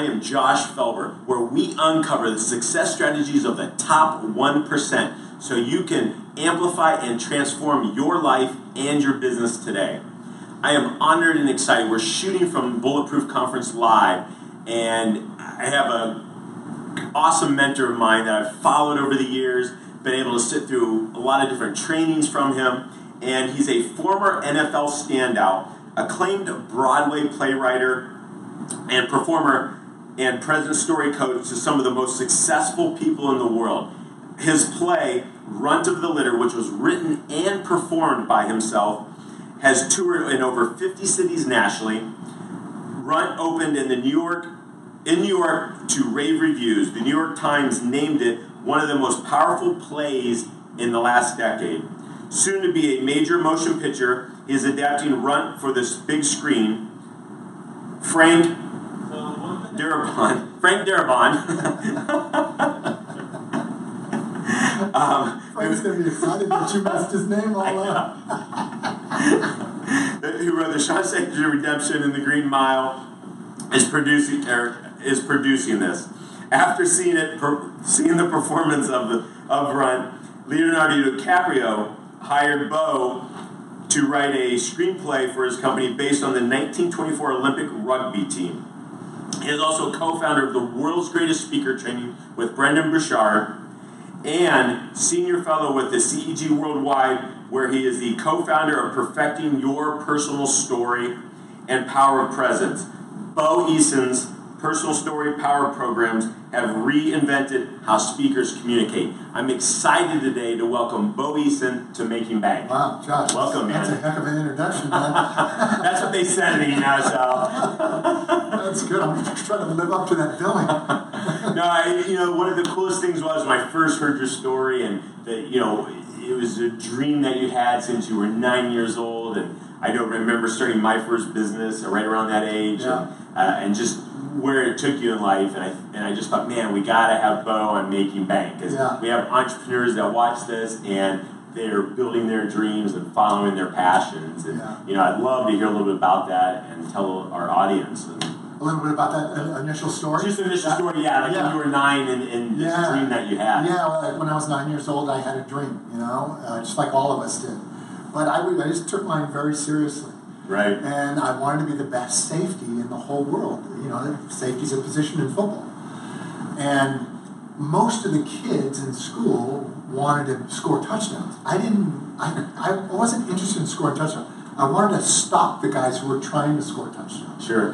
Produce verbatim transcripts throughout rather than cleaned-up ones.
I am Josh Felber, where we uncover the success strategies of the top one percent so you can amplify and transform your life and your business today. I am honored and excited. We're shooting from Bulletproof Conference Live, and I have an awesome mentor of mine that I've followed over the years, been able to sit through a lot of different trainings from him, and he's a former N F L standout, acclaimed Broadway playwright and performer and present story coach to some of the most successful people in the world. His play, Runt of the Litter, which was written and performed by himself, has toured in over fifty cities nationally. Runt opened in the New York, in New York to rave reviews. The New York Times named it one of the most powerful plays in the last decade. Soon to be a major motion picture, he is adapting Runt for this big screen. Frank Darabont. Frank Darabont. um, Frank's going to be excited that you messed his name all up. Who wrote The Shawshank Redemption and The Green Mile is producing er, is producing this. After seeing it, per, seeing the performance of the of Runt, Leonardo DiCaprio hired Bo to write a screenplay for his company based on the nineteen twenty-four Olympic rugby team. He is also co-founder of the World's Greatest Speaker Training with Brendan Burchard and senior fellow with the C E G Worldwide, where he is the co-founder of Perfecting Your Personal Story and Power of Presence. Bo Eason's Personal Story Power programs have reinvented how speakers communicate. I'm excited today to welcome Bo Eason to Making Bank. Wow, Josh. Welcome, that's, man. That's a heck of an introduction, man. That's what they said to me now, so. That's good. I'm just trying to live up to that billing. No, I, you know, one of the coolest things was when I first heard your story, and that, you know, it was a dream that you had since you were nine years old, and I don't remember starting my first business right around that age, yeah. and, uh, and just where it took you in life, and I and I just thought, man, we gotta have Bo on Making Bank, because yeah. we have entrepreneurs that watch this and they're building their dreams and following their passions, and yeah. you know, I'd love to hear a little bit about that and tell our audience. And a little bit about that initial story. Just the initial that, story, yeah, like yeah. when you were nine and, and this yeah. dream that you had. Yeah, well, when I was nine years old, I had a dream, you know, uh, just like all of us did. But I, I just took mine very seriously. Right. And I wanted to be the best safety in the whole world. You know, safety's a position in football. And most of the kids in school wanted to score touchdowns. I didn't, I, I wasn't interested in scoring touchdowns. I wanted to stop the guys who were trying to score touchdowns. Sure.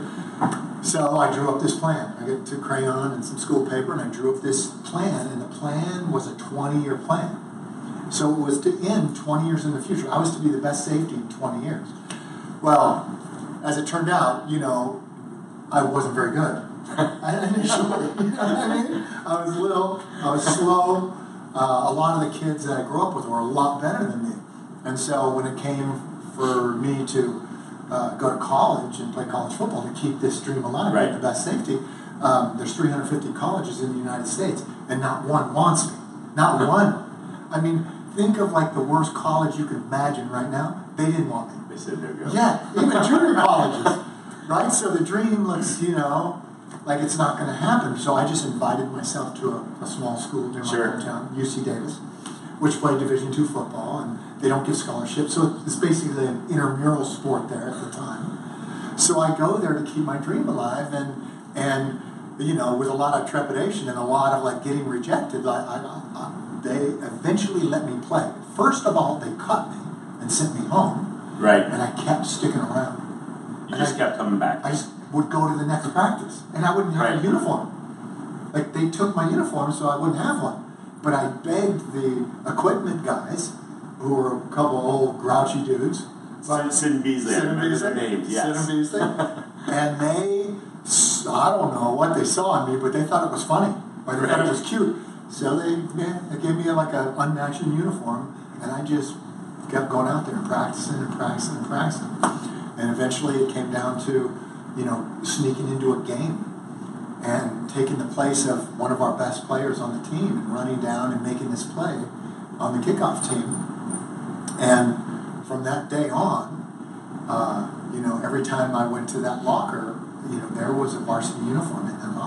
So I drew up this plan. I got a crayon and some school paper, and I drew up this plan, and the plan was a twenty-year plan. So it was to end twenty years in the future. I was to be the best safety in twenty years. Well, as it turned out, you know, I wasn't very good. I initially, you know what I mean? I was little, I was slow. Uh, a lot of the kids that I grew up with were a lot better than me. And so when it came for me to uh, go to college and play college football to keep this dream alive, right. be the best safety, um, there's three hundred fifty colleges in the United States, and not one wants me. Not one. I mean, think of like the worst college you could imagine right now. They didn't want me. They said no go. Yeah, even junior colleges, right? So the dream looks, you know, like it's not going to happen. So I just invited myself to a, a small school near my sure. hometown, U C Davis, which played Division two football, and they don't give scholarships. So it's basically an intramural sport there at the time. So I go there to keep my dream alive, and and you know, with a lot of trepidation and a lot of like getting rejected, I, I, I, they eventually let me play. First of all, they cut me and sent me home. Right. And I kept sticking around. You and just I, kept coming back. I just would go to the next practice, and I wouldn't have right. a uniform. Like, they took my uniform, so I wouldn't have one. But I begged the equipment guys, who were a couple old grouchy dudes. Sid, Sid and Beasley, Sid I remember Beasley, their names, yes. Sid and Beasley. And they, I don't know what they saw in me, but they thought it was funny. Or they right. thought it was cute. So they, yeah, they gave me like an unmatched uniform, and I just kept going out there and practicing and practicing and practicing. And eventually it came down to, you know, sneaking into a game and taking the place of one of our best players on the team and running down and making this play on the kickoff team. And from that day on, uh, you know, every time I went to that locker, you know, there was a varsity uniform in that locker.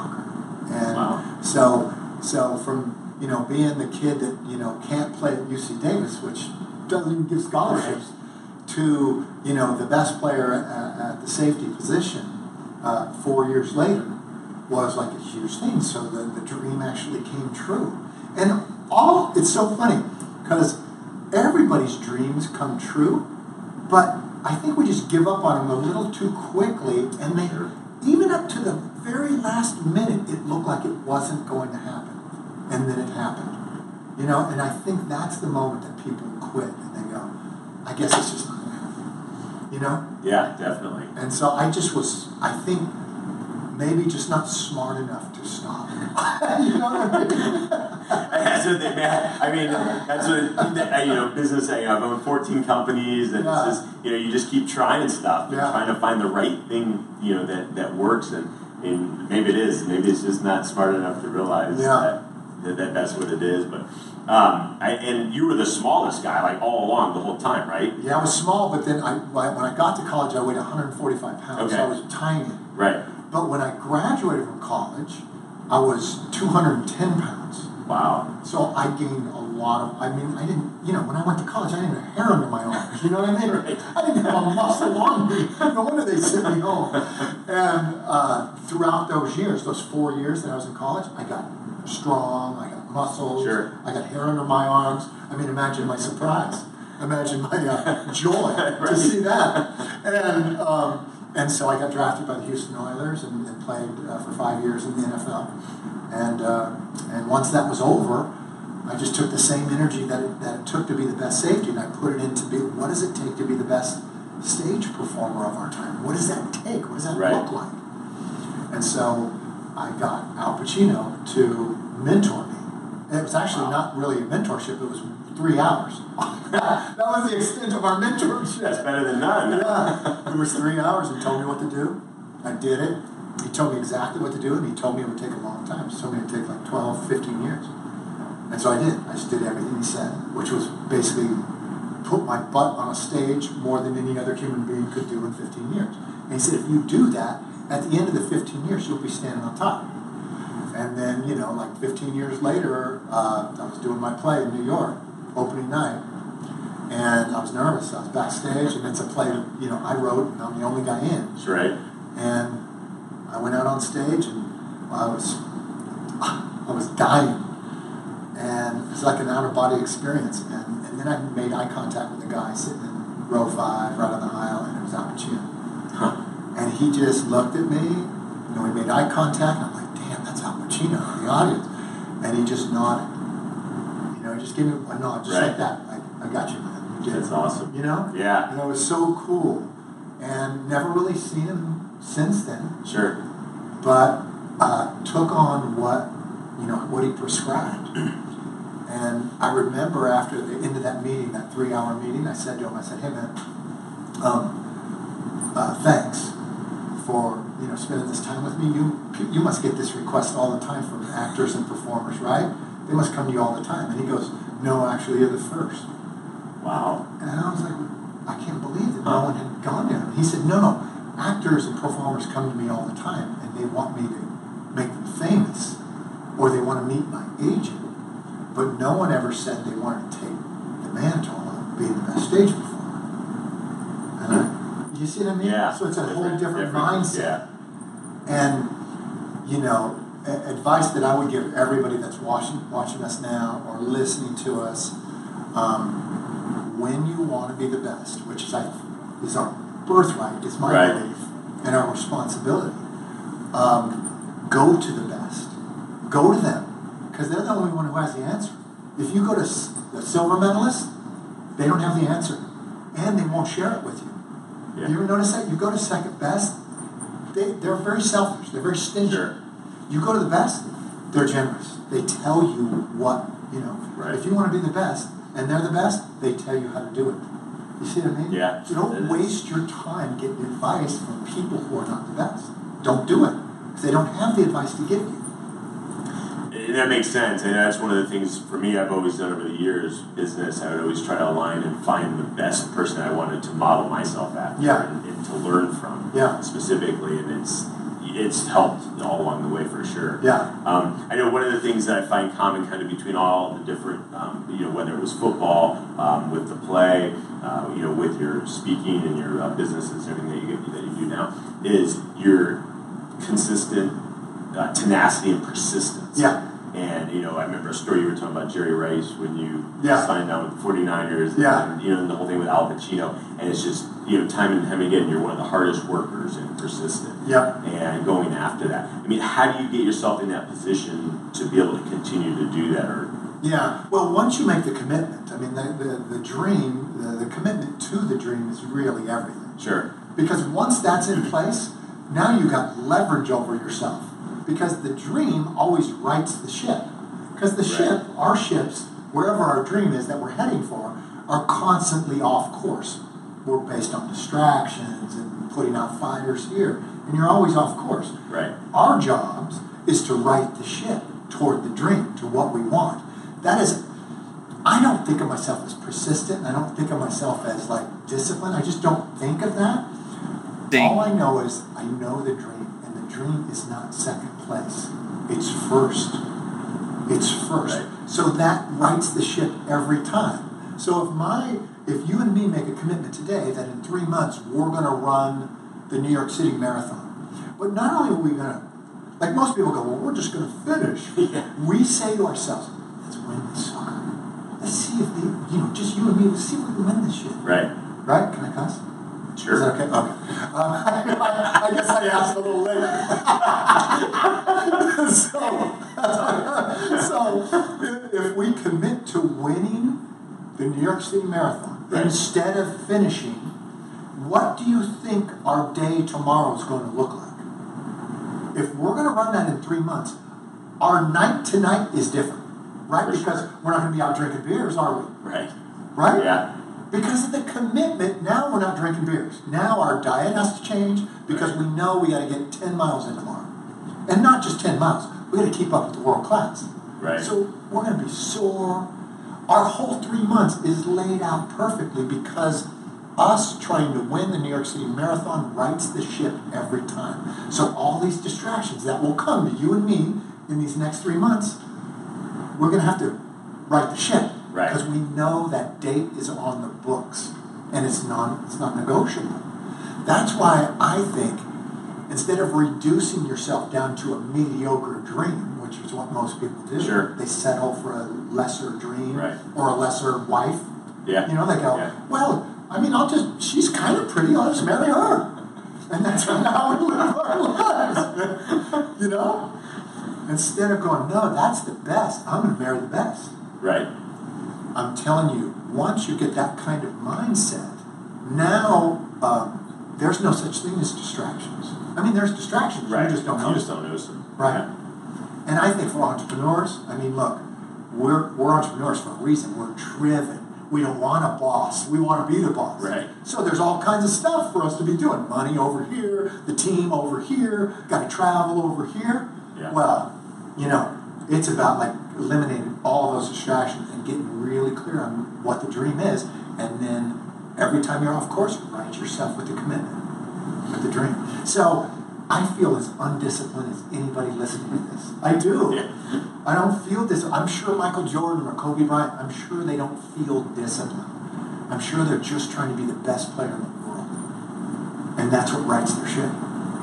And wow. so, so from, you know, being the kid that, you know, can't play at U C Davis, which doesn't even give scholarships, right, to, you know, the best player at, at the safety position uh, four years later was like a huge thing. So the, the dream actually came true. And all, it's so funny, because everybody's dreams come true, but I think we just give up on them a little too quickly, and they, even up to the very last minute, it looked like it wasn't going to happen. And then it happened. You know, and I think that's the moment that people quit and they go, I guess it's just not going to happen. You know? Yeah, definitely. And so I just was, I think, maybe just not smart enough to stop. You know what I mean? That's what they meant. I mean, that's what, you know, business, you know, I've owned fourteen companies, and yeah. it's just, you know, you just keep trying stuff, yeah. trying to find the right thing, you know, that, that works, and, and maybe it is, maybe it's just not smart enough to realize yeah. that, that, that that's what it is, but, um, I, and you were the smallest guy, like, all along, the whole time, right? Yeah, I was small, but then I, when I got to college, I weighed one hundred forty-five pounds, okay. so I was tiny. Right. But when I graduated from college, I was two hundred ten pounds. Wow. So I gained a lot of, I mean, I didn't, you know, when I went to college, I didn't have hair under my arms, you know what I mean? Right. I didn't have a muscle on me. No wonder they sent me home. And uh, throughout those years, those four years that I was in college, I got strong, I got muscles, sure. I got hair under my arms. I mean, imagine my surprise. Imagine my uh, joy right. to see that. And, um, And so I got drafted by the Houston Oilers and, and played uh, for five years in the N F L. And uh, and once that was over, I just took the same energy that it, that it took to be the best safety, and I put it into be, what does it take to be the best stage performer of our time? What does that take? What does that right. look like? And so I got Al Pacino to mentor me. And it was actually wow. not really a mentorship, it was three hours. That was the extent of our mentorship. That's better than none. Yeah. It was three hours. He told me what to do. I did it. He told me exactly what to do, and he told me it would take a long time. He told me it would take like twelve, fifteen years. And so I did. I just did everything he said, which was basically put my butt on a stage more than any other human being could do in fifteen years. And he said, if you do that, at the end of the fifteen years, you'll be standing on top. And then, you know, like fifteen years later, uh, I was doing my play in New York, opening night, and I was nervous. I was backstage, and it's a play, you know, I wrote, and I'm the only guy in. That's right. And I went out on stage, and I was, I was dying. And it was like an out-of-body experience. And, and then I made eye contact with a guy sitting in row five, right on the aisle, and it was Al Pacino. Huh. And he just looked at me, you know, we made eye contact, and I'm like, damn, that's Al Pacino in the audience. And he just nodded. You know, he just gave me a nod, just right. like that. Like, I got you, man. You did That's it. awesome. You know? Yeah. And it was so cool. And never really seen him since then. Sure. But uh, took on what, you know, what he prescribed. And I remember after the end of that meeting, that three-hour meeting, I said to him, I said, hey, man, um, uh, thanks for, you know, spending this time with me. You you must get this request all the time from actors and performers, right? They must come to you all the time. And he goes, no, actually, you're the first. Wow. And I was like, I can't believe that no one had gone to him. He said, no, no, actors and performers come to me all the time, and they want me to make them famous, or they want to meet my agent. But no one ever said they wanted to take the mantle of being the best stage performer. And I, you see what I mean? Yeah. So it's a whole Different- different, different, mindset. yeah. And, you know, a- advice that I would give everybody that's watching, watching us now or listening to us, um, when you want to be the best, which is, I, is our birthright, is my Right. belief, and our responsibility, um, go to the best. Go to them. Because they're the only one who has the answer. If you go to s- the silver medalist, they don't have the answer. And they won't share it with you. Yeah. You ever notice that? You go to second best, they, they're very selfish. They're very stingy. Sure. You go to the best, they're generous. They tell you what, you know. Right. If you want to be the best, and they're the best, they tell you how to do it. You see what I mean? Yeah. So don't waste your time getting advice from people who are not the best. Don't do it. Because they don't have the advice to give you. And that makes sense, and that's one of the things for me I've always done over the years, business. I would always try to align and find the best person I wanted to model myself after Yeah. and, and to learn from Yeah. specifically. And it's, it's helped all along the way for sure. Yeah. Um, I know one of the things that I find common kind of between all the different, um, you know, whether it was football, um, with the play, uh, you know, with your speaking and your uh, businesses and everything that you, that you do now, is your consistent uh, tenacity and persistence. Yeah. And, you know, I remember a story you were talking about Jerry Rice when you yeah. signed on with the forty-niners. Yeah. And, you know, and the whole thing with Al Pacino. And it's just, you know, time and time again, you're one of the hardest workers and persistent. Yeah. And going after that. I mean, how do you get yourself in that position to be able to continue to do that? Or Yeah. Well, once you make the commitment, I mean, the, the, the dream, the, the commitment to the dream is really everything. Sure. Because once that's in place, now you've got leverage over yourself. Because the dream always rights the ship. Because the ship, right. our ships, wherever our dream is that we're heading for, are constantly off course. We're based on distractions and putting out fires here, and you're always off course. Right. Our jobs is to right the ship toward the dream, to what we want. That is, I don't think of myself as persistent. I don't think of myself as like disciplined. I just don't think of that. Dang. All I know is I know the dream. Dream is not second place. It's first. It's first. Right. So that rights the ship every time. So if my, if you and me make a commitment today that in three months we're going to run the New York City Marathon, but not only are we going to, like most people go, well, we're just going to finish. Yeah. We say to ourselves, let's win this sucker. Let's see if they, you know, just you and me, let's see if we can win this shit. Right. Right? Can I cuss? Sure. Is that okay? Okay. Um, I, I guess I asked a little late. so, so, if we commit to winning the New York City Marathon, right. instead of finishing, what do you think our day tomorrow is going to look like? If we're going to run that in three months, our night tonight is different, right? For because sure. we're not going to be out drinking beers, are we? Right. Right? Yeah. Because of the commitment, now we're not drinking beers. Now our diet has to change because we know we got to get ten miles in tomorrow. And not just ten miles. We got to keep up with the world class. Right. So we're going to be sore. Our whole three months is laid out perfectly because us trying to win the New York City Marathon rights the ship every time. So all these distractions that will come to you and me in these next three months, we're going to have to right the ship. Right. Because we know that date is on the books and it's non it's not negotiable. That's why I think instead of reducing yourself down to a mediocre dream, which is what most people do, sure. they settle for a lesser dream right. or a lesser wife. Yeah. You know, they go, yeah. well, I mean, I'll just she's kind of pretty, I'll just marry her. And that's how we live our lives. You know? Instead of going, no, that's the best. I'm going to marry the best. Right. I'm telling you, once you get that kind of mindset, now um, there's no such thing as distractions. I mean, there's distractions. Right. You just don't you notice just don't notice them. Right. Yeah. And I think for entrepreneurs, I mean, look, we're, we're entrepreneurs for a reason. We're driven. We don't want a boss. We want to be the boss. Right. So there's all kinds of stuff for us to be doing. Money over here, the team over here, got to travel over here. Yeah. Well, you know, it's about like eliminating all those distractions and getting really clear on what the dream is. And then every time you're off course, write yourself with the commitment, with the dream. So I feel as undisciplined as anybody listening to this. I do. Yeah. I don't feel this. I'm sure Michael Jordan or Kobe Bryant, I'm sure they don't feel disciplined. I'm sure they're just trying to be the best player in the world. And that's what rights their ship.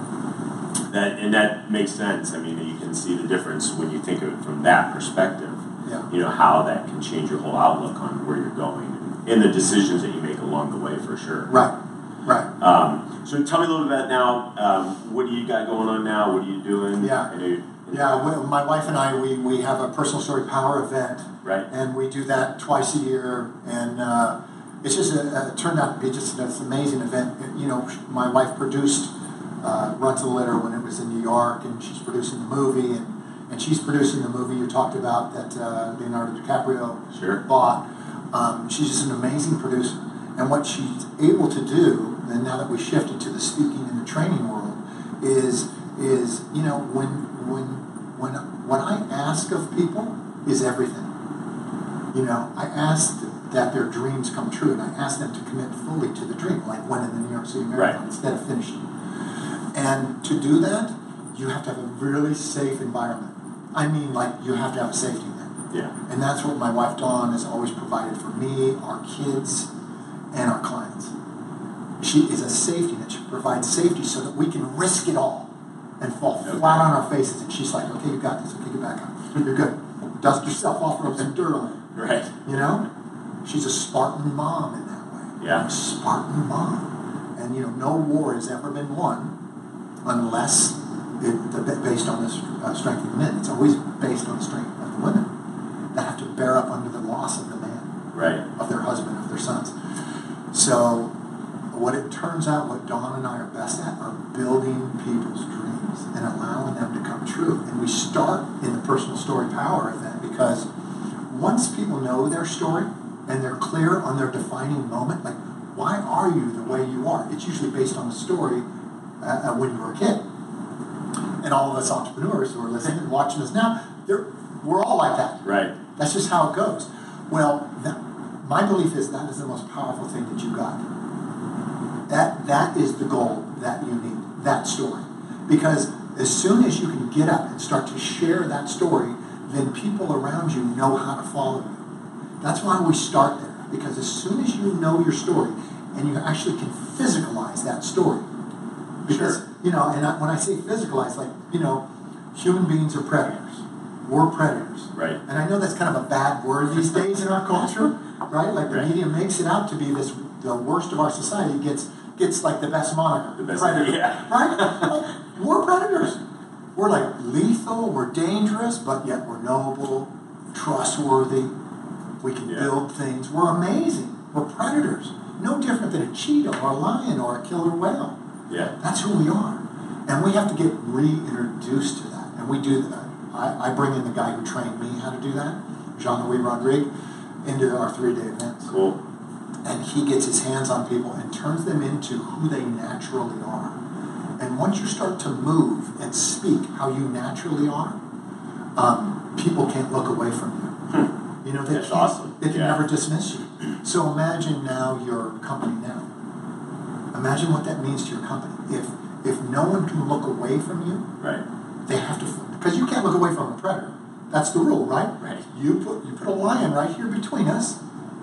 That, and that makes sense. I mean, you can see the difference when you think of it from that perspective. Yeah. You know, how that can change your whole outlook on where you're going and the decisions that you make along the way, for sure. Right, right. Um, so tell me a little bit about now. Um, what do you got going on now? What are you doing? Yeah. I know you, Yeah, we, my wife and I, we, we have a Personal Story Power event. Right. And we do that twice a year. And uh, it's just a, it turned out to be just an amazing event. You know, my wife produced uh, Run to the Litter when it was in New York, and she's producing the movie. And, and she's producing the movie you talked about that uh, Leonardo DiCaprio sure. bought. Um, she's just an amazing producer. And what she's able to do, and now that we shifted to the speaking and the training world, is, is you know, when when when what I ask of people is everything. You know, I ask that their dreams come true, and I ask them to commit fully to the dream, like winning the New York City Marathon right. instead of finishing. And to do that, you have to have a really safe environment. I mean, like, you have to have a safety net. Yeah. And that's what my wife Dawn has always provided for me, our kids, and our clients. She is a safety net. She provides safety so that we can risk it all and fall okay. flat on our faces. And she's like, okay, you got this. Okay, get back up. You're good. Dust yourself off, rub some dirt on it. Right. You know? She's a Spartan mom in that way. Yeah. A Spartan mom. And, you know, no war has ever been won unless it, the, based on the uh, strength of the men. It's always based on the strength of the women that have to bear up under the loss of the man. Right. Of their husband, of their sons. So what it turns out, what Dawn and I are best at, are building people's dreams and allowing them to come true. And we start in the personal story power event because once people know their story and they're clear on their defining moment, like, why are you the way you are? It's usually based on a story uh, when you were a kid. And all of us entrepreneurs who are listening and watching us now, we're all like that. Right. That's just how it goes. Well, that, my belief is that is the most powerful thing that you got. That that is the goal that you need, that story. Because as soon as you can get up and start to share that story, then people around you know how to follow you. That's why we start there. Because as soon as you know your story, and you actually can physicalize that story. Because, sure. you know, and I, when I say physicalize, like, you know, human beings are predators. We're predators. Right. And I know that's kind of a bad word these days in our culture, right? Like the right. media makes it out to be this, the worst of our society gets gets like the best moniker. The best, predator. Yeah. Right? Like, we're predators. We're like lethal, we're dangerous, but yet we're noble, trustworthy. We can yeah. build things. We're amazing. We're predators. No different than a cheetah or a lion or a killer whale. Yeah. That's who we are. And we have to get reintroduced to that. And we do that. I, I bring in the guy who trained me how to do that, Jean-Louis Rodrigue, into our three-day events. Cool. And he gets his hands on people and turns them into who they naturally are. And once you start to move and speak how you naturally are, um, people can't look away from you. Hmm. You know, they That's can't, awesome. They can yeah. never dismiss you. So imagine now your company now. Imagine what that means to your company. If if no one can look away from you, right. they have to, because you can't look away from a predator. That's the rule, right? Right. You put you put a lion right here between us.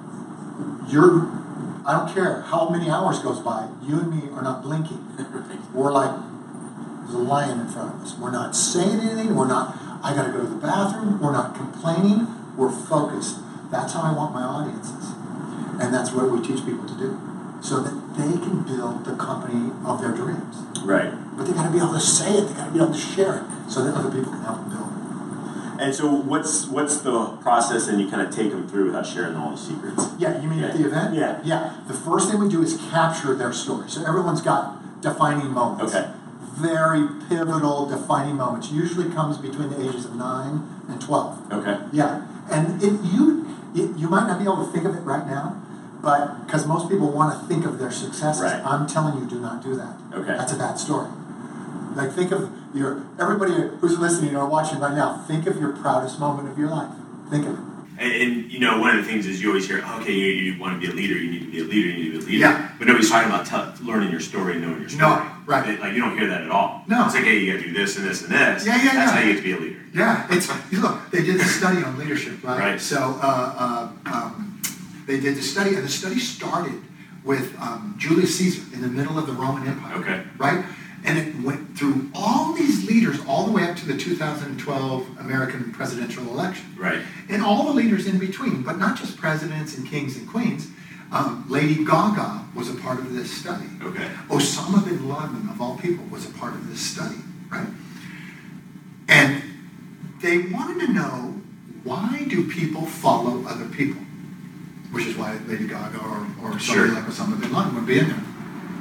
You're, I don't care how many hours goes by, you and me are not blinking. We're like, there's a lion in front of us. We're not saying anything. We're not, I got to go to the bathroom. We're not complaining. We're focused. That's how I want my audiences. And that's what we teach people to do. So that they can build the company of their dreams. Right. But they got to be able to say it. They got to be able to share it so that other people can help them build it. And so what's what's the process and you kind of take them through without sharing all the secrets? Yeah, you mean yeah. at the event? Yeah. Yeah. The first thing we do is capture their story. So everyone's got defining moments. Okay. Very pivotal defining moments. Usually comes between the ages of nine and twelve. Okay. Yeah. And it, you it, you might not be able to think of it right now, but because most people want to think of their successes. Right. I'm telling you, do not do that. Okay. That's a bad story. Like, think of your, everybody who's listening or watching right now, think of your proudest moment of your life. Think of it. And, and you know, one of the things is you always hear, okay, you, you want to be a leader, you need to be a leader, you need to be a leader. Yeah. But nobody's talking about t- learning your story and knowing your story. No, right. It, like, you don't hear that at all. No. It's like, hey, you got to do this and this and this. Yeah, yeah, That's yeah. how you get to be a leader. Yeah. It's, look, they did the study on leadership, right? Right. So, uh, uh, um, they did the study, and the study started with um, Julius Caesar in the middle of the Roman Empire. Okay. Right? And it went through all these leaders all the way up to the two thousand twelve American presidential election. Right. And all the leaders in between, but not just presidents and kings and queens. Um, Lady Gaga was a part of this study. Okay. Osama bin Laden, of all people, was a part of this study. Right? And they wanted to know, why do people follow other people? Which is why Lady Gaga or, or somebody sure. like Osama bin Laden would be in there.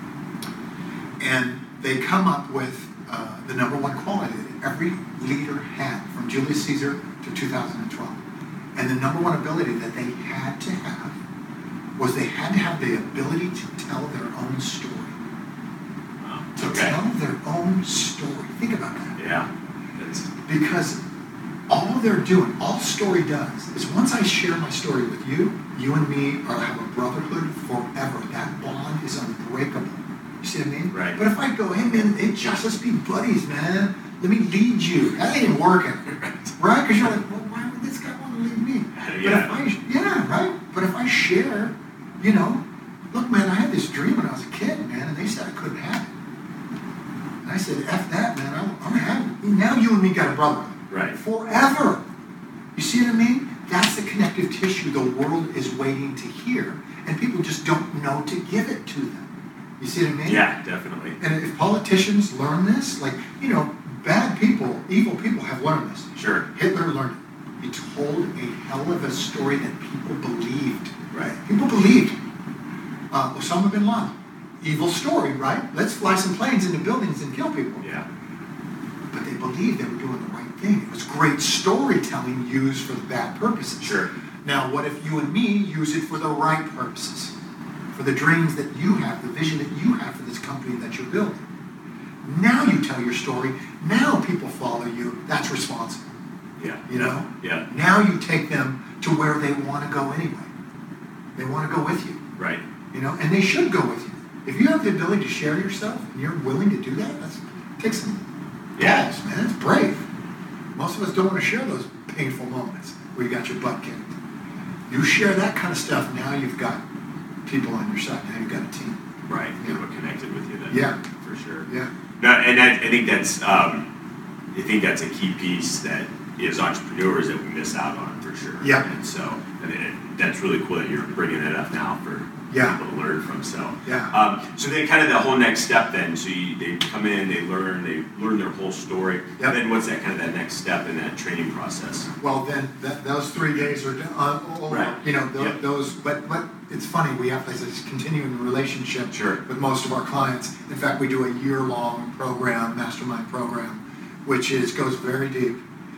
And they come up with uh, the number one quality that every leader had from Julius Caesar to two thousand twelve. And the number one ability that they had to have was they had to have the ability to tell their own story. Wow. To okay. tell their own story. Think about that. Yeah. That's... Because all they're doing, all story does, is once I share my story with you, you and me are have a brotherhood forever. That bond is unbreakable. You see what I mean? Right. But if I go, hey man, hey Josh, let's be buddies, man. let me lead you. That ain't working, right? Because you're like, well, why would this guy want to lead me? Yeah. But if I, yeah, right? But if I share, you know, look, man, I had this dream when I was a kid, man, and they said I couldn't have it. And I said, F that, man, I'm, I'm having it. Now you and me got a brother. Right. Forever. You see what I mean? That's the connective tissue the world is waiting to hear, and people just don't know to give it to them. You see what I mean? Yeah, definitely. And if politicians learn this, like, you know, bad people, evil people have learned this. Sure. Hitler learned it. He told a hell of a story that people believed. Right. People believed. Uh, Osama bin Laden. Evil story, right? Let's fly some planes into buildings and kill people. Yeah. But they believed they were doing the right thing. It was great storytelling used for the bad purposes. Sure. Now, what if you and me use it for the right purposes? For the dreams that you have, the vision that you have for this company that you're building. Now you tell your story. Now people follow you. That's responsible. Yeah. You know? Yeah. Now you take them to where they want to go anyway. They want to go with you. Right. You know, and they should go with you. If you have the ability to share yourself and you're willing to do that, that's take some Yeah. balls, man. It's brave. Most of us don't want to share those painful moments where you got your butt kicked. You share that kind of stuff, now you've got people on your side. Now you've got a team. Right. Yeah. People connected with you then. Yeah. For sure. Yeah. No, and I, I think that's um, I think that's a key piece that as entrepreneurs that we miss out on for sure. Yeah. And so I mean, it, that's really cool that you're bringing that up now for Yeah. people to learn from. So Yeah. Um, so then kind of the whole next step then. So you, they come in, they learn, they learn their whole story. Yep. And then what's that kind of that next step in that training process? Well, then that, those three days are uh, over. Right. You know, those, Yep. those but, but it's funny, we have this continuing relationship Sure. with most of our clients. In fact, we do a year-long program, mastermind program, which is goes very deep.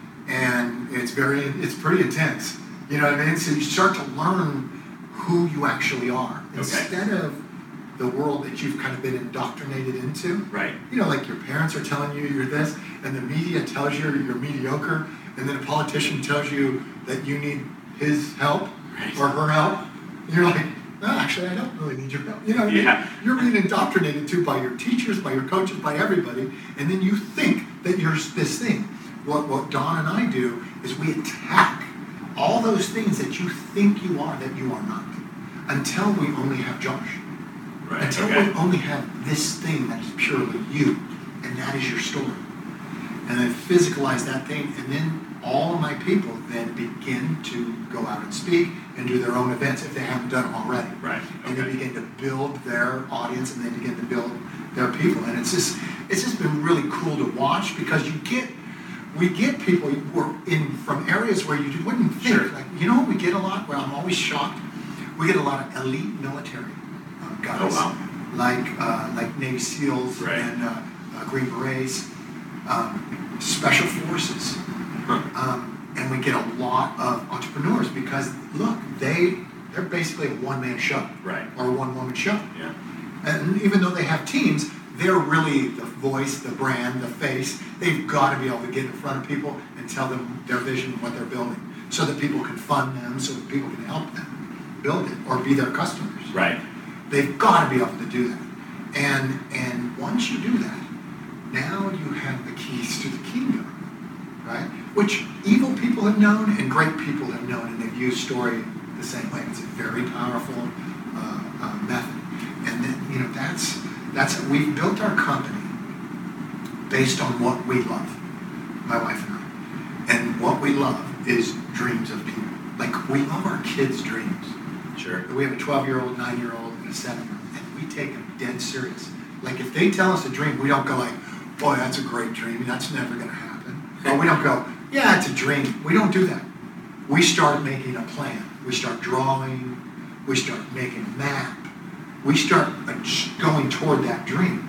And it's very, it's pretty intense. You know what I mean? So you start to learn who you actually are. Okay. Instead of the world that you've kind of been indoctrinated into. Right. You know, like your parents are telling you you're this, and the media tells you you're mediocre, and then a politician tells you that you need his help Right. or her help. And you're like, no, actually, I don't really need your help. You know what I mean? Yeah. You're being indoctrinated too by your teachers, by your coaches, by everybody, and then you think that you're this thing. What, what Don and I do is we attack all those things that you think you are that you are not, until we only have Josh. Right. Until Okay. we only have this thing that is purely you, and that is your story. And then physicalize that thing, and then all of my people then begin to go out and speak and do their own events if they haven't done them already. Right. And they Okay. begin to build their audience, and they begin to build their people. And it's just, it's just been really cool to watch, because you get, we get people who are in from areas where you wouldn't think. Sure. Like, you know what we get a lot? Well, I'm always shocked. We get a lot of elite military uh, guys. Oh, wow. Like uh, like Navy SEALs Right. and uh, uh, Green Berets, um, Special Forces. Huh. Um, and we get a lot of entrepreneurs because, look, they, they're basically a one-man show. Right. Or a one-woman show. Yeah. And even though they have teams, they're really the voice, the brand, the face. They've got to be able to get in front of people and tell them their vision, what they're building, so that people can fund them, so that people can help them build it or be their customers. Right. They've got to be able to do that. And and once you do that, now you have the keys to the kingdom, right? Which evil people have known and great people have known, and they've used story the same way. It's a very powerful uh, uh, method. And then, you know, that's, that's, we've built our company based on what we love, my wife and I. And what we love is dreams of people. Like, we love our kids' dreams. Sure. We have a twelve-year-old, nine-year-old, and a seven-year-old, and we take them dead serious. Like, if they tell us a dream, we don't go like, boy, that's a great dream, that's never going to happen. Or we don't go, yeah, it's a dream. We don't do that. We start making a plan. We start drawing. We start making a map. We start going toward that dream.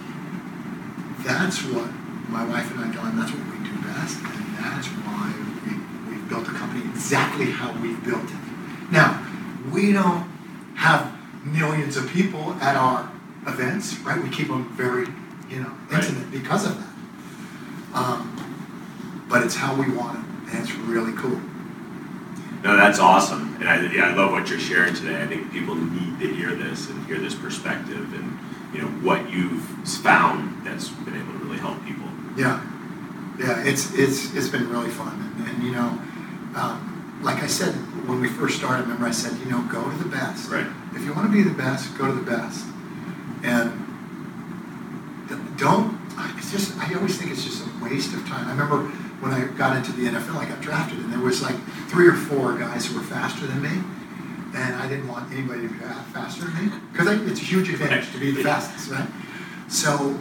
That's what my wife and I do, and that's what we do best, and that's why we, we've built a company exactly how we've built it. Now, we don't have millions of people at our events, right? We keep them very, you know, intimate right. because of that. Um, but it's how we want it, and it's really cool. No, that's awesome, and I, yeah, I love what you're sharing today. I think people need to hear this and hear this perspective, and you know what you've found that's been able to really help people. Yeah, Yeah, it's it's it's been really fun, and, and you know, um, like I said when we first started, remember I said, you know, go to the best. Right. If you want to be the best, go to the best, and don't. It's just I always think it's just a waste of time. I remember when I got into the N F L, I got drafted, and there was like three or four guys who were faster than me, and I didn't want anybody to be faster than me because it's a huge advantage to be the fastest, right? So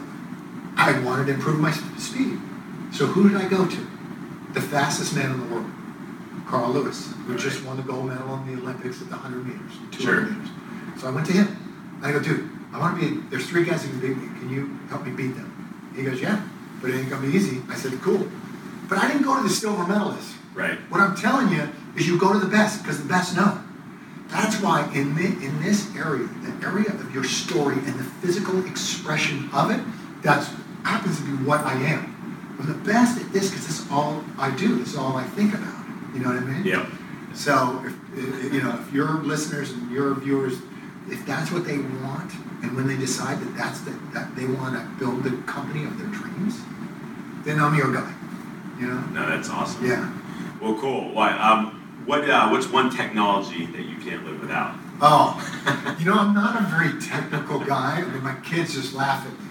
I wanted to improve my speed. So who did I go to? The fastest man in the world, Carl Lewis, who Right. just won the gold medal in the Olympics at the one hundred meters, two Sure. hundred meters. So I went to him. I go, dude, I want to be, there's three guys who can beat me. Can you help me beat them? He goes, yeah, but it ain't going to be easy. I said, cool. But I didn't go to the silver medalists. Right. What I'm telling you is you go to the best because the best know. That's why in, the, in this area, the area of your story and the physical expression of it, that happens to be what I am. I'm the best at this because this is all I do. This is all I think about. You know what I mean? Yeah. So, if, if, you know, if your listeners and your viewers, if that's what they want, and when they decide that that's the, that they want to build the company of their dreams, then I'm your guy. You know? No, that's awesome. Yeah. Well, cool. What um, what uh, what's one technology that you can't live without? Oh, you know, I'm not a very technical guy. I mean, my kids just laugh at me.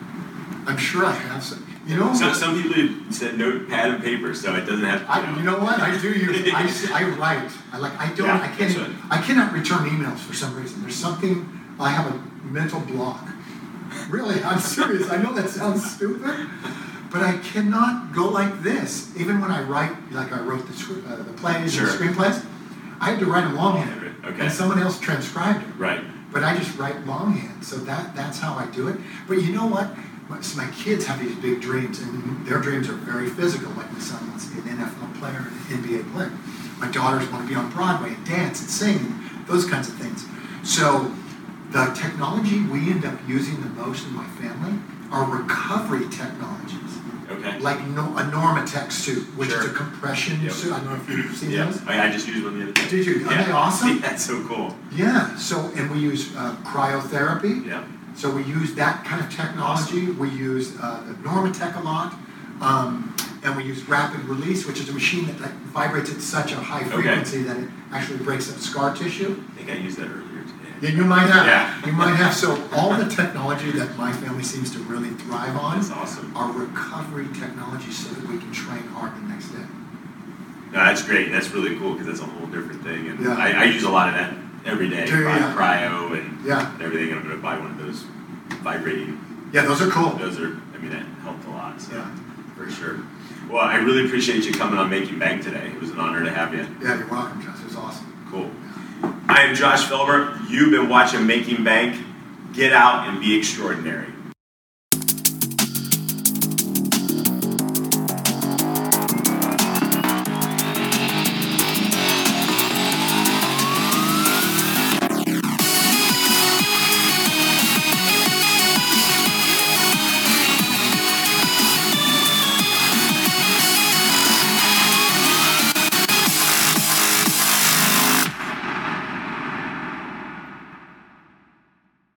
I'm sure I have some. You know, So some people said notepad and paper, so it doesn't have. You I, know. you know what? I do use. I, I write. I like. I don't. Yeah, I can't. that's Even, I cannot return emails for some reason. There's something. I have a mental block. Really, I'm serious. I know that sounds stupid, but I cannot go like this. Even when I write, like I wrote the script, uh, the plays Sure. and screenplays, I had to write them longhand, Okay. and someone else transcribed it. Right. But I just write longhand, so that that's how I do it. But you know what? My, so my kids have these big dreams, and their dreams are very physical. Like my son wants to be an N F L player and an N B A player. My daughters want to be on Broadway and dance and sing, and those kinds of things. So the technology we end up using the most in my family are recovery technologies. Okay. Like no, a Normatec suit, which Sure. is a compression Yep. suit. I don't know if you've seen Yeah. those. I, I just used one the other day. Did you? Yeah. Aren't they awesome? Yeah, that's so cool. Yeah. So, and we use uh, cryotherapy. Yeah. So we use that kind of technology. We use uh, the Normatec a lot. Um, and we use rapid release, which is a machine that like, vibrates at such a high frequency Okay. that it actually breaks up scar tissue. I think I used that earlier today. Yeah, you might have. Yeah. You might have. So all the technology that my family seems to really thrive on That's awesome. are recovery technologies so that we can train hard the next day. No, that's great. That's really cool because that's a whole different thing. And Yeah. I, I use a lot of that every day. Do you? Buy Yeah. cryo and, Yeah. and everything. And I'm going to buy one of those vibrating. Yeah, those are cool. Those are, I mean, that helped a lot. So Yeah. for sure. Well, I really appreciate you coming on Making Bank today. It was an honor to have you. Yeah, you're welcome, Josh. It was awesome. Cool. I am Josh Felber. You've been watching Making Bank. Get out and be extraordinary.